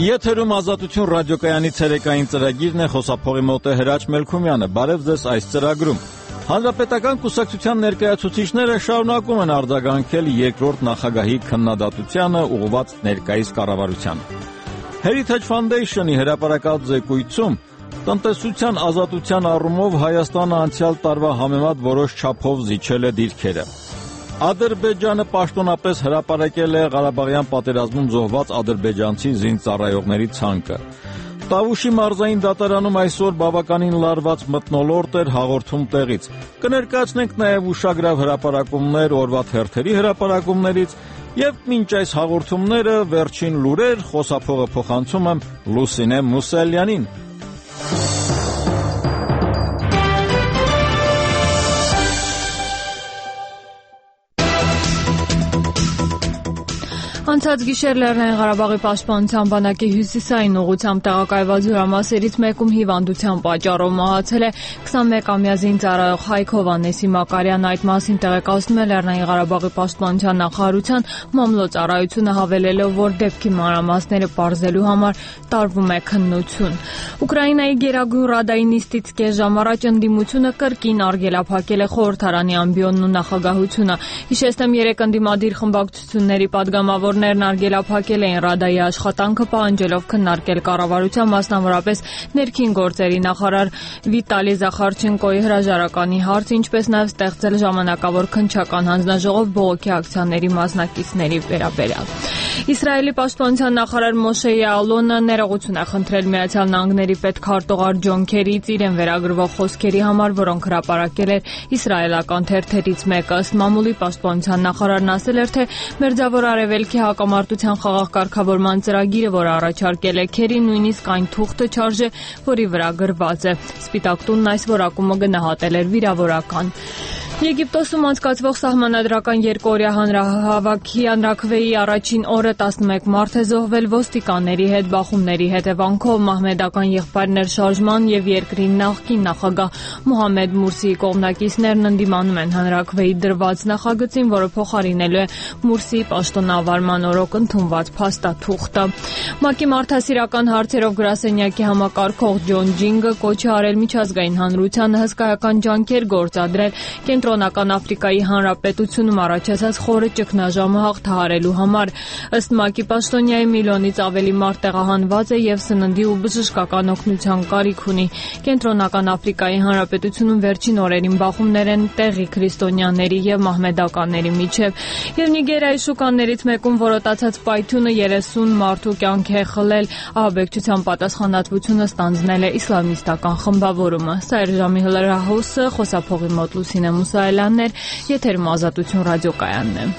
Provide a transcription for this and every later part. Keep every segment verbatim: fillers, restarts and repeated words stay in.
Եթերում Ազատություն ռադիոկայանի ցերեկային ծրագիրն է, խոսափողի մոտ է Հրաչ Մելքումյանը։ Բարև ձեզ այս ծրագրում։ Հանրապետական կուսակցության ներկայացուցիչները շարունակում են արձագանքել երկրորդ նախագահի քննադատությանը ուղղված ներկայիս կառավարությանը։ Heritage Foundation-ի հրապարակած զեկույցում տնտեսության ազատության առումով Հայաստանը անցյալ տարվա համեմատ որոշ չափով զիջել է դիրքերը։ Ադրբեջանը պաշտոնապես հրապարակել է Ղարաբաղյան պատերազմում զոհված ադրբեջանցի զինծառայողների ցանկը։ Տավուշի մարզային դատարանում այսօր բավականին լարված մթնոլորտ էր հաղորդում տեղից։ Կներկայացնենք նաև ուշագրավ հրապարակումներ օրվա թերթերի հրապարակումներից եւ մինչ այս հաղորդումները վերջին լուրեր, խոսափողը փոխանցում եմ Լուսինե Մուսալյանին։ Անցած գիշեր Լեռնային Ղարաբաղի պաշտպանության բանակի հյուսիսային ուղղությամբ տեղակայված հյուրանոցներից մեկում հիվանդության պատճառով մահացել է քսանմեկամյա զինծառայող Հայկ Հովհաննեսի Մակարյանը։ Այդ մասին տեղեկացնում է Լեռնային Ղարաբաղի պաշտպանության նախարարության մամլոյցարայությունը, հավելելով, որ դեպքի մանրամասները պարզելու համար տարվում է քննություն։ Ուկրաինայի Գերագույն Ռադայի նիստից կես ժամ առաջ ընդդիմությունը կրկին արգելափակել է խորհրդարանի ամբիոնն ու նախագահությունը։ Հիշեցնեմ, երեք ընդդիմադիր խմբակցությունների падգամավորներն արգելափակել էին Ռադայի աշխատանքը, պահանջելով քննարկել կառավարության, մասնավորապես ներքին գործերի նախարար Վիտալի Զախարչենկոյի հրաժարականի հարց, ինչպես նաև ստեղծել ժամանակավոր քննչական հանձնաժողով բողոքի ակցիաների մասնակիցների վերաբերյալ։ Իսրայելի պաշտպանության նախարար Մոշե Յաալոնը ներողություն է խնդրել Միացյալ Նահանգների պետքարտուղար Ջոն Քերիից իրեն վերագրվող խոսքերի համար, որոնք հրապարակել էր իսրայելական թերթերից մեկը։ Ըստ մամուլի պաշտպանության նախարարն ասել էր, թե Մերձավոր Արևելքի հակամարտության խաղաղ կարգավորման ծրագիրը, որը առաջարկել է Քերին, նույնիսկ այն թուղթը չարժե, որի վրա գրված է։ Սպիտակ տունն այս որակումը գնահատել էր վիրավորական։ Եգիպտոսում անցկացվող սահմանադրական երկօրյա հանրահավաքի հանրաքվեի առաջին օրը տասնմեկ մարդ է զոհվել ոստիկանների հետ բախումների հետևանքով։ մահմեդական եղբայրներ շարժման եւ երկրի նախկին նախագահ Մոհամեդ Մուրսիի կողմնակիցներն ընդդիմանում են հանրաքվեի դրված նախագծին, որը փոխարինելու է Մուրսիի պաշտոնավարման օրոք ընդունված փաստաթուղթը։ ՄԱԿ-ի մարդասիրական հարցերով գրասենյակի համակարգող Ջոն Ջինգը կոչ է արել միջազգային հանրությանը հսկայական ջանքեր գործադրել Կենտրոնական Աֆրիկայի Հանրապետությունում առաջացած խորը ճգնաժամը հաղթահարելու համար։ Ըստ ՄԱԿ-ի պաշտոնյայի միլիոնից ավելի մարդ տեղահանված է եւ սննդի ու բժշկական օգնության կարիք ունի։ Կենտրոնական Աֆրիկայի Հանրապետությունում վերջին օրերին բախումներ են տեղի քրիստոնյաների եւ մահմեդականների միջեւ։ Եվ Նիգերիայի շուկաներից մեկում որոտացած պայթյունը երեսուն մարդու կյանք է խլել, ահաբեկչության պատասխանատվությունը ստանձնել է իսլամիստական խմբավորումը։ Սա էր ժամի հլրահոսը, խոսափողի մոտ Լուսինե Մուսալյանն էր, եթերում Ազատություն ռադիոկայանն է։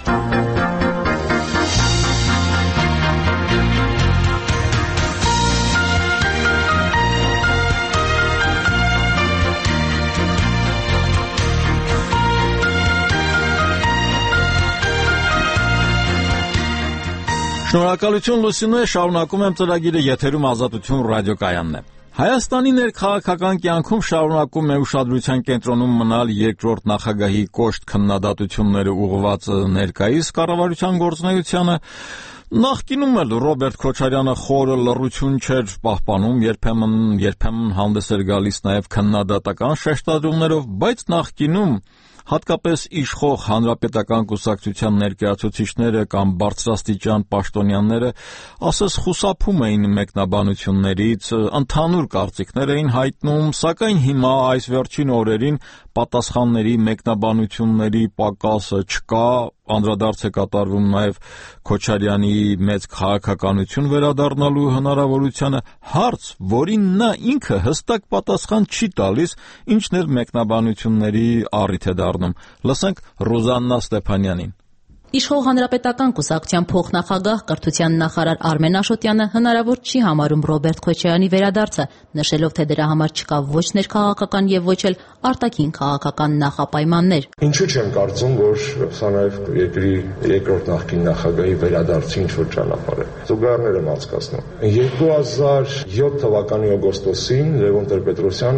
Շնորհակալություն Լուսինե, շարունակում եմ ծրագիրը, եթերում Ազատություն ռադիոկայանն է։ Հայաստանի ներքաղաքական կյանքում շարունակում է ուշադրության կենտրոնում մնալ երկրորդ նախագահի կոշտ քննադատությունները ուղղված ներկայիս կառավարության գործունեությանը։ Նախկինում էլ Ռոբերտ Քոչարյանը խորը լռություն չէր պահպանում, երբեմն երբեմն հանդես էր գալիս նաև քննադատական շեշտադրումներով, բայց նախկինում հատկապես իշխող հանրապետական կուսակցության ներկայացուցիչները կամ բարձրաստիճան պաշտոնյաները ասես խուսափում էին մեկնաբանություններից, ընդհանուր կարծիքներ էին հայտնում, սակայն հիմա այս վերջին օրերին պատասխանների մեկնաբանությունների պակասը չկա, անդրադարձ է կատարվում նաև Քոչարյանի մեծ քաղաքականություն վերադառնալու հնարավորությանը, հարց, որին նա ինքը հստակ պատասխան չի տալիս, ինչն էլ մեկնաբանությունների առիթ է դառնում։ Լսենք Ռուզաննա Ստեփանյանին։ Իշխող հանրապետական կուսակցության փոխնախագահ կրթության նախարար Արմեն Աշոտյանը հնարավոր չի համարում Ռոբերտ Քոչարյանի վերադարձը, նշելով, թե դրա համար չկա ոչ ներքաղաքական եւ ոչ էլ արտաքին քաղաքական նախապայմաններ։ Ինչու չեմ կարծում, որ սա նաեւ երկրի երկրորդ նախկին նախագահի վերադարձի ինչ-որ ճանապարհ է։ Զուգահեռներ եմ անցկացնում։ երկու հազար յոթ թվականի օգոստոսին Լևոն Տեր-Պետրոսյանը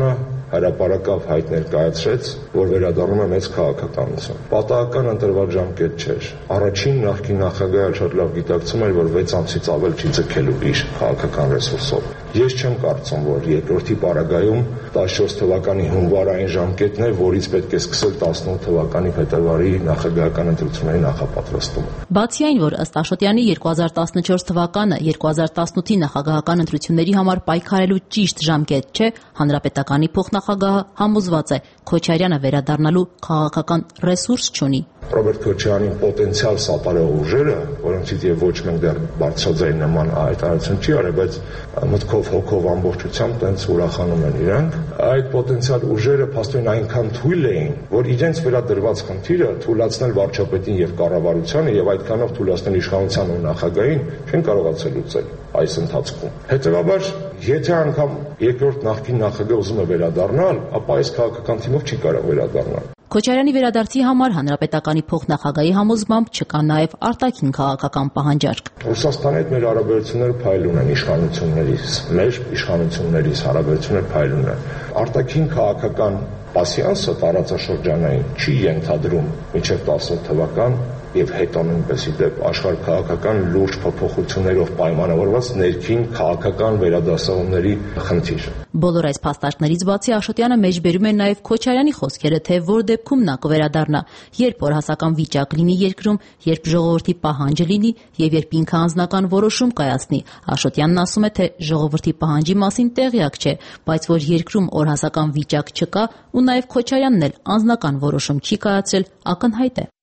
հրապարակավ հայտ ներկայացրեց, որ վերադառնում է մեծ քաղաքականություն։ Պատահական ընտրված ժամկետ չէր։ Առաջին նախկին նախագահը շատ լավ գիտակցում էր, որ վեց ամսից ավել չի ձգելու իր քաղաքական ռեսուրսով։ Ես չեմ կարծում, որ երկրորդի պարագայում տասնչորս թվականի հունվարային ժամկետն է, որից պետք է սկսել տասնութ թվականի փետրվարի նախագահական ընտրությունների նախապատրաստումը։ Բացի այն, որ ըստ Աշոտյանի երկու հազար տասնչորս թվականը երկու հազար տասնութի նախագահական ընտրությունների համար պայքարելու ճիշտ ժամկետ չէ, հանրապետականի փոխնախագահը համոզված է, Քոչարյանը վերադառնալու քաղաքական ռեսուրս չունի։ Ռոբերտ Քոչարյանին պոտենցիալ սապարող ուժերը, որոնցից եւ ոչ մենք դեռ բարձրաձայն նման հայտարարություն չի արել, բայց մտքով հոգով ամբողջությամբ տենց ուրախանում են իրանք, այդ պոտենցիալ ուժերը փաստորեն այնքան թույլ էին, որ իրենց վերադրված խնդիրը թույլաtsնել վարչապետին եւ կառավարությանը եւ այդքանով թույլաtsնել իշխանության ու նախագահին չեն կարողացել լուծել այս ընթացքում։ Հետևաբար, եթե անգամ երկրորդ նախկին նախագահը ուզում է վերադառնալ, ապա այս քաղաքական թիմով չի կարող վերադառնալ։ Քոչարյանի վերադարձի համար հանրապետականի փոխնախագահի համոզմամբ չկա նաև արտաքին քաղաքական պահանջարկ։ Ռուսաստանի հետ մեր հարաբերությունները փայլուն են իշխանություններից, մեր իշխանություններից հարաբերությունները փայլուն են։ Արտաքին քաղաքական պասյանսը տարածաշրջանային չի ենթադրում մինչև տասնութ թվական եւ հետո նույնպես ի դեպ աշխարհքաղաքական լուրջ փոփոխություններով պայմանավորված ներքին քաղաքական վերադասավորումների խնդիր։ Բոլոր այս փաստարկներից բացի Աշոտյանը մեջբերում է նաև Քոչարյանի խոսքերը, թե որ դեպքում նա կվերադառնա, երբ օրհասական վիճակ լինի երկրում, երբ ժողովրդի պահանջը լինի եւ երբ ինքը անձնական որոշում կայացնի։ Աշոտյանն ասում է, թե ժողովրդի պահանջի մասին տեղյակ չէ, բայց որ երկրում օրհասական վիճակ չկա ու նաև Քոչարյանն էլ անձնական որոշում չի կայացրել, ակնհայտ է։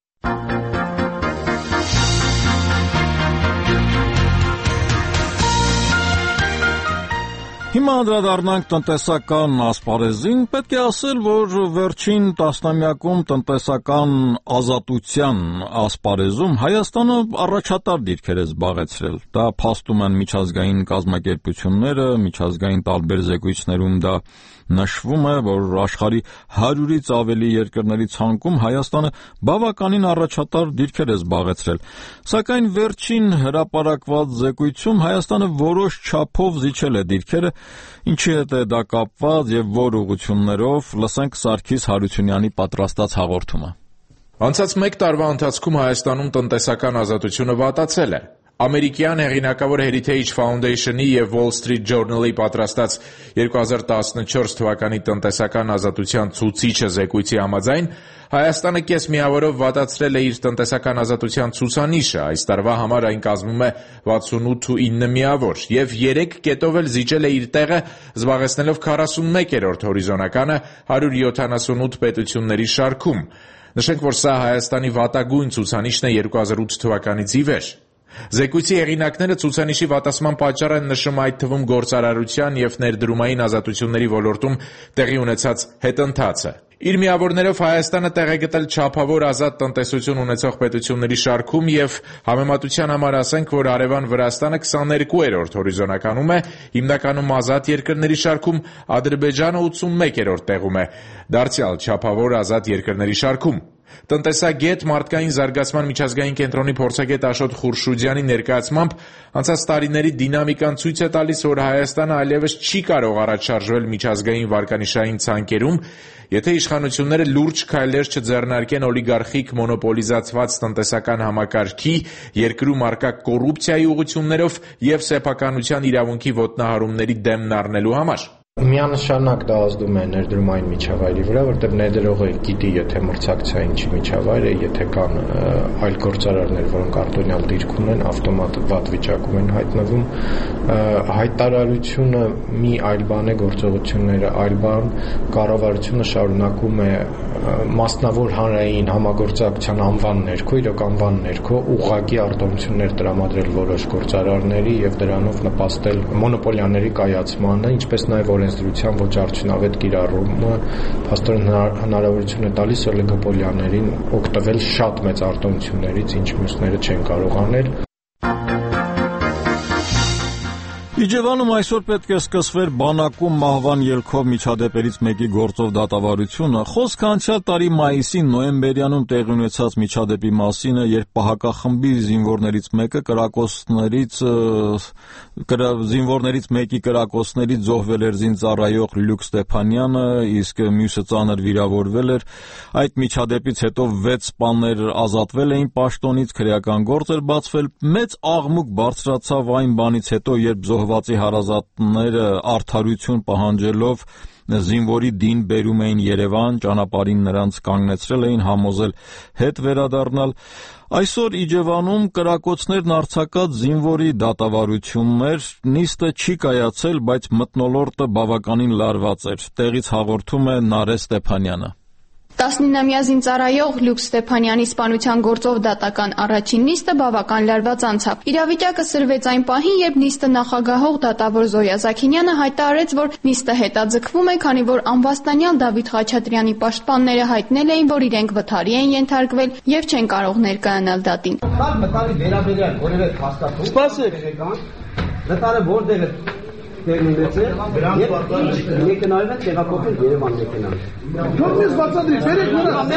Հիմա անդրադառնանք տնտեսական ասպարեզին, պետք է ասել, որ վերջին տասնամյակում տնտեսական ազատության ասպարեզում Հայաստանը առաջատար դիրքեր է զբաղեցրել։ Դա փաստում են միջազգային կազմակերպությունները, միջազգային տարբեր զեկույցներում դա նշվում է, որ աշխարհի հարյուրից ավելի երկրների ցանկում Հայաստանը բավականին առաջատար դիրքեր է զբաղեցրել։ Սակայն վերջին հրապարակված զեկույցում Հայաստանը որոշ չափով զիջել է դիրքերը, ինչի հետ է դա կապված եւ որ ուղղություններով, լսենք Սարգիս Հարությունյանի պատրաստած հաղորդումը։ Անցած մեկ տարվա ընթացքում Հայաստանում տնտեսական ազատությունը վատացել է։ Ամերիկյան հեղինակավոր Heritage Foundation-ի եւ Wall Street Journal-ի պատրաստած երկու հազար տասնչորս թվականի տնտեսական ազատության ցուցիչը զեկույցի համաձայն Հայաստանը կես միավորով վատացրել է իր տնտեսական ազատության ցուցանիշը, այս տարվա համար այն կազմում է վաթսունութ ու ինը միավոր եւ երեք կետով էլ զիջել է իր տեղը, զբաղեցնելով քառասունմեկերորդ հորիզոնականը հարյուր յոթանասունութ պետությունների շարքում։ Նշենք, որ սա Հայաստանի վատագույն ցուցանիշն է երկու հազար ութ թվականից ի վեր։ Զեկույցի հեղինակները ցուցանիշի վատացման պատճառ են նշում այդ թվում գործարարության եւ ներդրումային ազատությունների ոլորտում տեղի ունեցած հետընթացը։ Իր միավորներով Հայաստանը տեղ է գտել չափավոր ազատ տնտեսություն ունեցող պետությունների շարքում եւ համեմատության համար ասենք, որ Արևան Վրաստանը քսաներկուերորդ հորիզոնականում է, հիմնականում ազատ երկրների շարքում Ադրբեջանը ութսունմեկերորդ տեղում է, դարձյալ չափավոր ազատ երկրների շարքում։ Տնտեսագետ, մարդկային զարգացման միջազգային կենտրոնի փորձագետ Աշոտ Խուրշուդյանի ներկայացմամբ անցած տարիների դինամիկան ցույց է տալիս, որ Հայաստանը այլևս չի կարող առաջարժվել միջազգային վարկանիշային ցանկերում, եթե իշխանությունները լուրջ քայլեր չձեռնարկեն օլիգարխիկ մոնոպոլիզացված տնտեսական համակարգի, երկրում առկա կոռուպցիայի ուղղություններով եւ սեփականության իրավունքի ոտնահարումների դեմն առնելու համար։ Միանշանակ դա ազդում է ներդրումային միջավայրի վրա, որտեղ ներդրողը գիտի, եթե մրցակցային չի միջավայրը, եթե կան այլ գործարարներ, որոնք արտոնյալ դիրք ունեն, ավտոմատ վատ վիճակում են հայտնվում։ Հայտարարությունը մի այլ բան է, գործողությունները այլ բան, կառավարությունը շարունակում է մասնավոր հանրային համագործակցության անվան ներքո, իրոք անվան ներքո ուղղակի արտոնություններ տրամադրել որոշ գործարարների եւ դրանով նպաստել մոնոպոլիաների կայացմանը, ինչպես նաեւ օրենսդրության ոչ արդյունավետ կիրառումը փաստորեն հնարավորություն է տալիս օլիգոպոլիաներին օգտվել շատ մեծ արտոնություններից, ինչ մյուսները չեն կարող անել։ Իջևանում այսօր պետք է սկսվեր բանակում մահվան ելքով միջադեպերից մեկի գործով դատավարությունը։ Խոսքը անցյալ տարի մայիսի նոյեմբերյանում տեղի ունեցած միջադեպի մասին է, երբ պահակախմբի զինվորներից մեկը կրակոցներից զինվորներից մեկի կրակոցներից զոհվել էր զինծառայող Լյուկ Ստեփանյանը, իսկ մյուսը ծանր վիրավորվել էր։ Այդ միջադեպից հետո վեց սպաներ ազատվել էին պաշտոնից, քրեական գործ էր բացվել։ Մեծ աղմուկ բարձրացավ այն բանից հետո, երբ զոհվածի հարազատները արդարություն պահանջելով զինվորի դին բերում էին Երևան, ճանապարհին նրանց կանգնեցրել էին, համոզել հետ վերադառնալ։ Այսօր Իջևանում կրակոցներն արձակած զինվորի դատավարությունն էր, նիստը չի կայացել, բայց մթնոլորտը բավականին լարված էր։ Տեղից հաղորդում է Նարէ Ստեփանյանը։ տասնինամյա զինծառայող Լյուկ Ստեփանյանի սպանության գործով դատական առաջին նիստը բավական լարված անցավ։ Իրավիճակը սրվեց այն պահին, երբ նիստը նախագահող դատավոր Զոյա Զաքինյանը հայտարարեց, որ նիստը հետաձգվում է, քանի որ անվաստանյալ Դավիթ Խաչատրյանի պաշտպանները հայտնել էին, որ իրենք վթարի են ենթարկվել եւ չեն կարող ներկայանալ դատին։ Վթարի վերաբերյալ որևէ փաստաթուղթ սպասեք։ Վթարը որտեղ է տեղի ունեցել եւ մեքենայով են տեղափոխել Երևան մեքենան։ Դուրս բացատրի, բերեք նրան,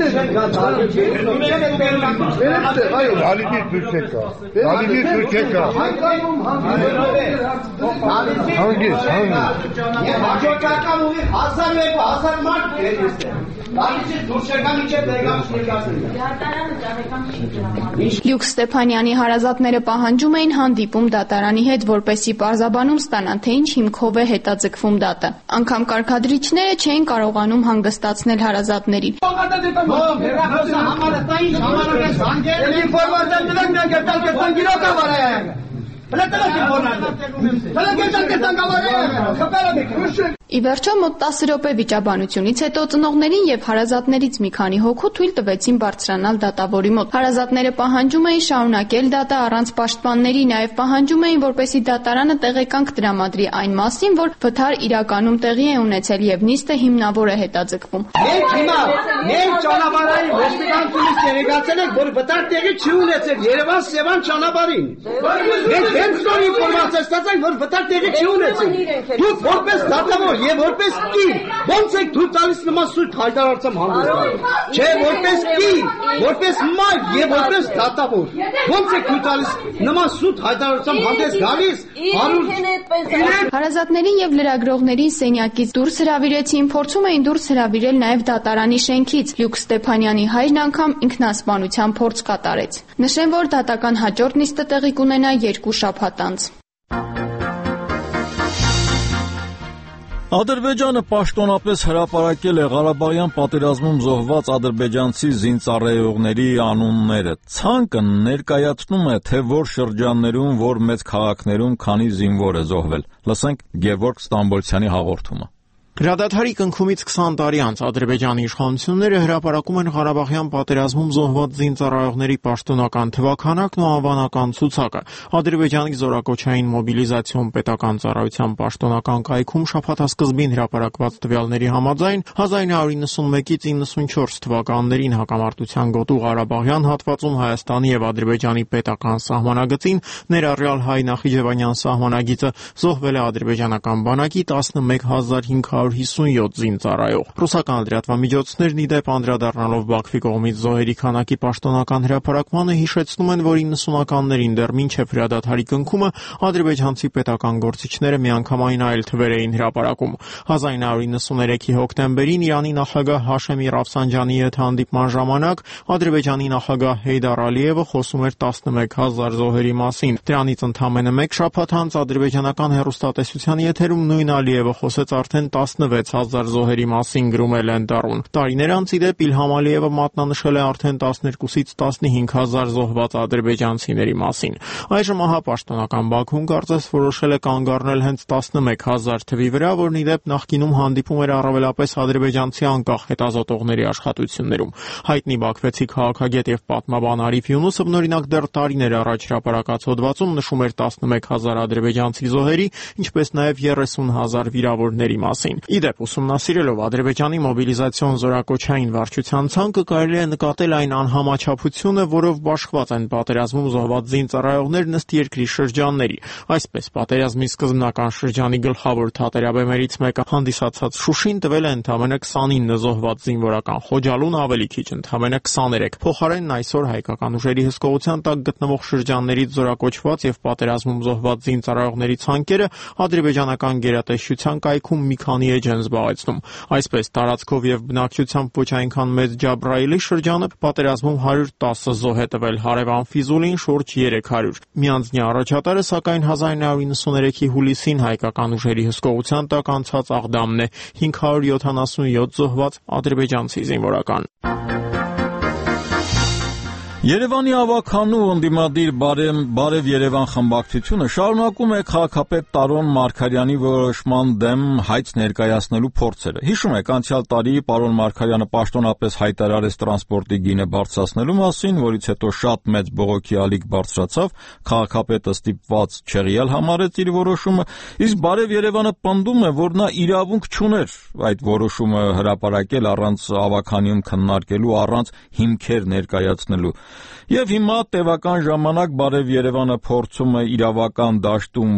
բերեք։ Բերեք, այո, Ալիբի Թուրքեկա։ Ալիբի Թուրքեկա։ Հանգիս, հանգիս։ Եվ հաջորդական ուղի հազար ու երկու հազար մարդ վերցրել է։ Դալիցի դուրսեկա միջև դերգամս ներկայացնել։ Լյուկ Ստեփանյանի հարազատները պահանջում էին հանդիպում դատարանի հետ, որպեսզի պարզաբանում ստանան, թե ինչ հիմքով է հետաձգվում դատը։ Անգամ կարգադրիչները չէին կարողանում հանգստացնել հարազատներին։ Ի վերջո մոտ տասը րոպե վիճաբանությունից հետո ծնողներին եւ հարազատներից մի քանի հոգու թույլ տվեցին բարձրանալ դատավորի մոտ։ Հարազատները պահանջում էին շարունակել դատը առանց պաշտպանների, նաեւ պահանջում էին, որպեսզի դատարանը տեղեկանք տրամադրի այն մասին, որ վթար իրականում տեղի է ունեցել եւ նիստը հիմնավոր է հետաձգվում։ Մենք հիմա մենք ճանապարհային ոստիկանությունից տեղեկացել ենք, որ վթար տեղի չի ունեցել Երևան-Սևան ճանապարհին։ Մենք հենց նոր ինֆորմացիա ստացանք, որ վթար տեղի չի ունեցել։ Դուք որպես դատավոր եւ որպես կին ո՞նց եք դուք տալիս նման սուտ հայտարարությամբ հանդես։ Չէ, որպես կին, որպես մայր եւ որպես դատավոր ո՞նց եք դուք տալիս նման սուտ հայտարարությամբ հանդես գալիս։ Հարազատներին եւ լրագրողներին սենյակից դուրս հրավիրեցին, փորձում էին դուրս հրավիրել նաեւ դատարանի շենքից։ Լյուկ Ստեփանյանի հայրն անգամ ինքնասպանության փորձ կատարեց։ Նշեմ, որ դատական հաջորդ նիստը տեղի կունենա երկու շաբաթ անց։ Ադրբեջանը պաշտոնապես հրապարակել է Ղարաբաղյան պատերազմում զոհված ադրբեջանցի զինծառայողների անունները։ Ցանկը ներկայացնում է, թե որ շրջաններում, որ մեծ քաղաքներում քանի զինվոր է զոհվել։ Լսենք Գևորգ Ստամբոլցյանի հաղորդումը։ Հրադադարի կնքումից քսան տարի անց Ադրբեջանի իշխանությունները հրապարակում են Ղարաբաղյան պատերազմում զոհված զինծառայողների պաշտոնական թվաքանակն ու անվանական ցուցակը։ Ադրբեջանի զորակոչային մոբիլիզացիոն պետական ծառայության պաշտոնական կայքում շաբաթասկզբին հրապարակված տվյալների համաձայն հազար նույն հարյուր իննսունմեկից իննսունչորս թվականներին հակամարտության գոտու Ղարաբաղյան հատվածում Հայաստանի եւ Ադրբեջանի պետական սահմանագծին ներառյալ հայ նախիջևանյան սահմանագիծը զոհվել է ադրբեջանական բանակի տասնմեկ հազար հինգ հարյուր հիսունյոթ զինծառայող։ Ռուսական լրատվամիջոցներն ի դեպ անդրադառնալով Բաքվի կողմից զոհերի քանակի պաշտոնական հրապարակմանը հիշեցնում են, որ իննսունականներին դեռ մինչև հրադադարի կնքումը ադրբեջանցի պետական գործիչները միանգամայն այլ թվեր էին հրապարակում։ հազար նույն հարյուր իննսուներեքի հոկտեմբերին Իրանի նախագահ Հաշեմի Ռաֆսանջանի հետ հանդիպման ժամանակ Ադրբեջանի նախագահ Հեյդար Ալիևը խոսում էր տասնմեկ հազար զոհերի մասին։ Դրանից ընդամենը մեկ շաբաթ անց ադրբեջանական հեռուստատեսության եթերում նույն Ալիևը խոսեց արդեն տասնվեց հազար զոհերի մասին, գրում է Լենտարուն։ Տարիներ անց ի դեպ Իլհամ Ալիևը մատնանշել է արդեն տասներկուսից տասնհինգ հազար զոհված ադրբեջանցիների մասին։ Այժմ ահա պաշտոնական Բաքուն կարծես որոշել է կանգ առնել հենց տասնմեկ հազար թվի վրա, որն ի դեպ նախկինում հանդիպում էր առավելապես ադրբեջանցի անկախ հետազոտողների աշխատություններում։ Հայտնի բաքվեցի քաղաքագետ եւ պատմաբան Արիֆ Յունուսը նորինակ դեռ տարիներ առաջ հրապարակած հոդվածում նշում էր տասնմեկ հազար ադրբեջանցի զոհերի, ինչպես նաեւ երեսուն հազար վիրավորների մասին։ Իդեպ ուսումնասիրելով Ադրբեջանի մոբիլիզացիոն զորակոչային վարչության ցանկը կարելի է նկատել այն անհամաչափությունը, որով բաշխված են պատերազմում զոհված զինծառայողներն ըստ երկրի շրջանների։ Այսպես, պատերազմի սկզբնական շրջանի գլխավոր թատերաբեմերից մեկը հանդիսացած Շուշին տվել է ընդամենը քսանինը զոհված զինվորական, Խոջալուն ավելի քիչ, ընդամենը քսաներեք։ Փոխարենն այսօր հայկական ուժերի հսկողության տակ գտնվող շրջաններից զորակոչված եւ պատերազմում զոհված զինծառայողների ցանկերը ադրբեջանական գերատեսչության կայքում մի քանի էջ են զբաղեցնում։ Այսպես, տարածքով եւ բնակչությամբ ոչ այնքան մեծ Ջաբրայելի շրջանը պատերազմում հարյուր տասը զոհ է տվել, հարևան Ֆիզուլին շուրջ երեք հարյուր։ Միանձնյա առաջատարը սակայն հազար նոյ իննսուներեքի հուլիսին հայկական ուժերի հսկողության տակ անցած Աղդամն է, հինգ հարյուր յոթանասունյոթ զոհված ադրբեջանցի զինվորական։ Երևանի ավագանու ընդդիմադիր բարև, բարև Երևան խմբակցությունը շարունակում է քաղաքապետ Տարոն Մարգարյանի որոշման դեմ հայց ներկայացնելու փորձերը։ Հիշում եք, անցյալ տարի պարոն Մարգարյանը պաշտոնապես հայտարարեց տրանսպորտի գինը բարձրացնելու մասին, որից հետո շատ մեծ բողոքի ալիք բարձրացավ, քաղաքապետը ստիպված չեղյալ համարեց իր որոշումը, իսկ բարև Երևանը պնդում է, որ նա իրավունք չուներ այդ որոշումը հրապարակել առանց ավագանիում քննարկելու, առանց հիմքեր ներկայացնելու։ Եվ հիմա տևական ժամանակ բարև Երևանը փորձում է իրավական դաշտում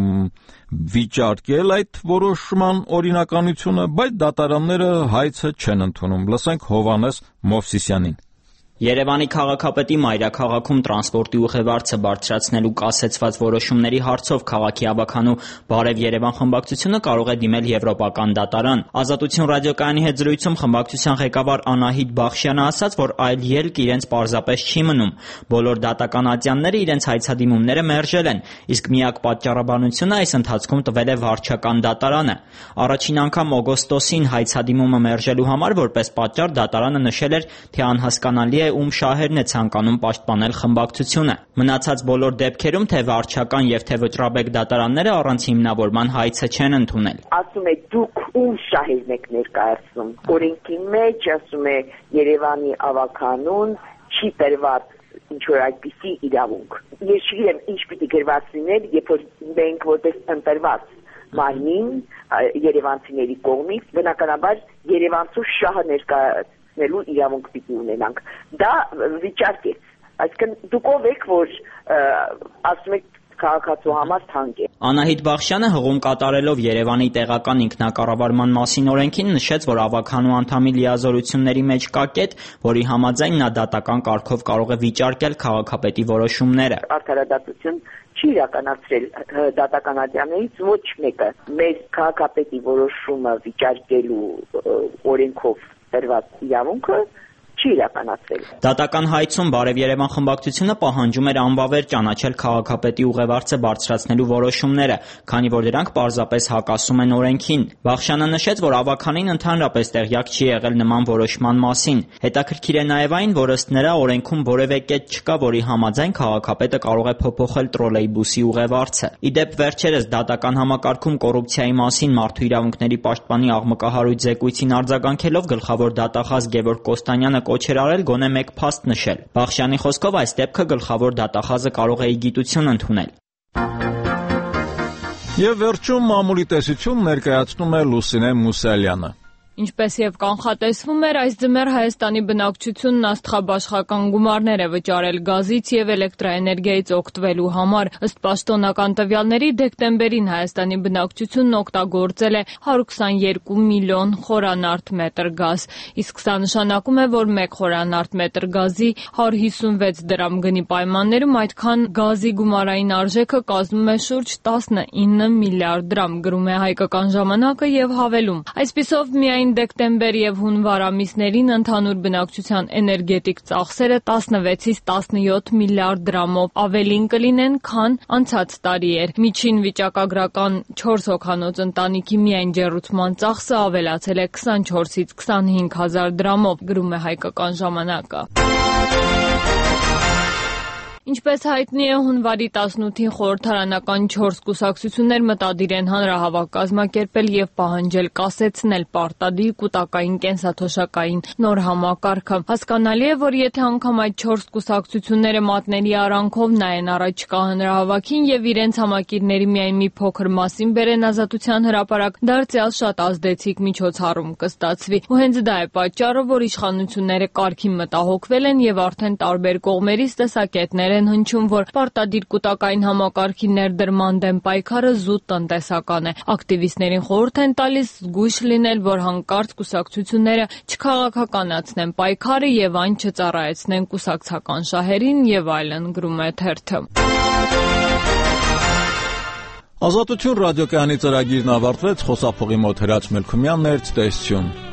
վիճարկել այդ որոշման օրինականությունը, բայց դատարանները հայցը չեն ընդունում։ Լսենք Հովհաննես Մովսիսյանին։ Երևանի քաղաքապետի մայրաքաղաքում տրանսպորտի ուղևարձը բարձրացնելու կասեցված որոշումների հարցով քաղաքի ավագանու Բարև Երևան խմբակցությունը կարող է դիմել Եվրոպական դատարան։ Ազատություն ռադիոկայանի հետ զրույցում խմբակցության ղեկավար Անահիտ Բախշյանը ասաց, որ այլ ելք իրենց պարզապես չի մնում։ Բոլոր դատական ատյանները իրենց հայցադիմումները մերժել են, իսկ միակ պատճառաբանությունը այս ընթացքում տվել է վարչական դատարանը։ Առաջին անգամ օգոստոսին հայցադիմումը մերժելու համար որպես պատճառ դատարանը նշել էր, թե անհասկանալի է ում շահերն է ցանկանում պաշտպանել խմբակցությունը։ Մնացած բոլոր դեպքերում թե վարչական եւ թե վճռաբեկ դատարանները առանց հիմնավորման հայցը չեն ընդունել։ Ասում է դուք ում շահերն եք ներկայացնում։ Օրենքի մեջ ասում է Երևանի ավագանուն չի տրված ինչ որ այդպիսի իրավունք։ Ես չգիտեմ ինչ պիտի գրված լիներ, երբ որ մենք որպես ընտրված մարմին երևանցիների կողմից բնականաբար երևանցու շահը ներկայացնելու իրավունք պիտի ունենանք։ Դա վիճակ է։ Այսինքն դուք ով եք, որ ասում եք քաղաքացու համար թանկ է։ Անահիտ Բախշյանը հղում կատարելով Երևանի տեղական ինքնակառավարման մասին օրենքին նշեց, որ ավագանու անդամի լիազորությունների մեջ կա կետ, որի համաձայն նա դատական կարգով կարող է վիճարկել քաղաքապետի որոշումները։ Արդարադատություն չի իրականացրել դատական ատյաններից ոչ մեկը մեր քաղաքապետի որոշումը վիճարկելու օրենքով տրված իրավունքը չի իրականացրել։ Դատական հայցում Բարև Երևան խմբակցությունը պահանջում էր անվավեր ճանաչել քաղաքապետի ուղևարձը բարձրացնելու որոշումները, քանի որ դրանք պարզապես հակասում են օրենքին։ Բախշյանը նշեց, որ ավագանին ընդհանրապես տեղյակ չի եղել նման որոշման մասին։ Հետաքրքիր է նաև այն, որ ըստ նրա օրենքում որևէ կետ չկա, որի համաձայն քաղաքապետը կարող է փոփոխել տրոլեյբուսի ուղևարձը։ Իդեպ վերջերս դատական համակարգում կոռուպցիայի մասին մարդու իրավունքների պաշտպանի աղմկահարույց զեկույցին արձագանքելով գլխավոր դատախազ Գևորգ Կոստանյանը կոչ էր արել գոնե մեկ փաստ նշել։ Բախշյանի խոսքով այս դեպքը գլխավոր դատախազը կարող է ի գիտություն ընդունել։ Եվ վերջում մամուլի տեսություն ներկայացնում է Լուսինե Մուսալյանը։ Ինչպես եւ կանխատեսվում էր, այս ձմեռ Հայաստանի բնակչությունն աստղաբաշխական գումարներ է վճարել գազից եւ էլեկտրաէներգիայից օգտվելու համար։ Ըստ պաշտոնական տվյալների, դեկտեմբերին Հայաստանի բնակչությունն օգտագործել է հարյուր քսաներկու միլիոն խորանարդ մետր գազ, իսկ սա նշանակում է, որ մեկ խորանարդ մետր գազի հարյուր հիսունվեց դրամ գնի պայմաններում այդքան գազի գումարային արժեքը կազմում է շուրջ տասնինը միլիարդ դրամ, գրում է Հայկական ժամանակը եւ հավելում։ Այսպիսով միայն դեկտեմբեր եւ հունվար ամիսներին ընդհանուր բնակչության էներգետիկ ծախսերը տասնվեցից տասնյոթ միլիարդ դրամով ավելին կլինեն, քան անցած տարի էր։ Միջին վիճակագրական չորս հոգանոց ընտանիքի միայն ջեռուցման ծախսը ավելացել է քսանչորսից քսանհինգ հազար դրամով, գրում է Հայկական ժամանակը։ Ինչպես Ինչպես հայտնի է, հունվարի տասնութին խորհրդարանական չորս կուսակցություններ մտադիր են հանրահավաք կազմակերպել եւ պահանջել կասեցնել պարտադիր կൂട്ടակային կենսաթոշակային նոր համակարգը։ Հասկանալի է, որ եթե անգամ այդ չորս կուսակցությունները մատների արանքով նայեն առաջկա հանրահավաքին եւ իրենց համակիրների միայն մի փոքր մասին բերեն Ազատության հրապարակ, դարձյալ շատ ազդեցիկ միջոցառում կստացվի։ Ու հենց դա է պատճառը, որ իշխանությունները կարգին մտահոգվել են եւ արդեն տարբեր կողմերից տեսակետներ են հնչում, որ պարտադիր կൂട്ടակային համակարգի ներդրման դեմ պայքարը զուտ տնտեսական է։ Ակտիվիստներին խորհուրդ են տալիս զգույշ լինել, որ հանկարծ կուսակցությունները չքաղաքականացնեն պայքարը եւ այն չծառայեցնեն կուսակցական շահերին եւ այլն, գրում է թերթը։ Ազատություն ռադիոկայանի ծրագիրն ավարտվեց, խոսափողի մոտ Հրաչ Մելքումյանն էր, ցտեսություն։